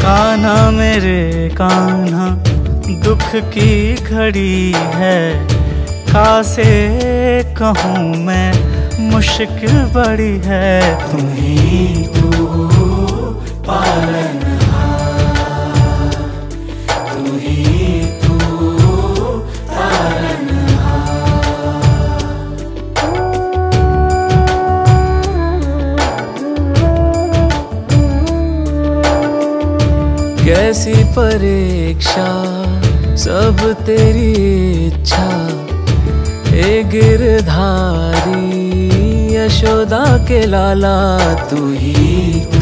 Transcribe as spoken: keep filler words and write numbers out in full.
कान्हा मेरे कान्हा दुख की घड़ी है, कासे कहूँ मैं मुश्किल बड़ी है। तुम ही तू पालनहार, तू ही तू तारनहार। कैसी परीक्षा सब तेरी इच्छा, ए गिरधारी यशोदा के लाला तू ही